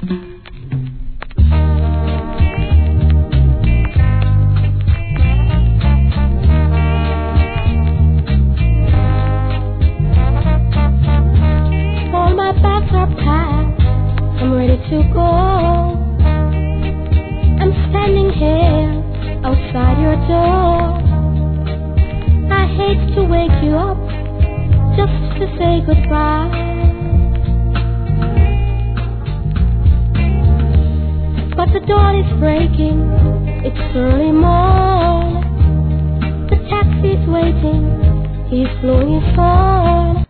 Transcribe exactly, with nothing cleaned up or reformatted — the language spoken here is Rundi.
All my bags are packed, I'm ready to go. I'm standing here outside your door. I hate to wake you up just to say goodbye. But the dawn is breaking, it's early morn. The taxi's waiting, he's blowing his horn.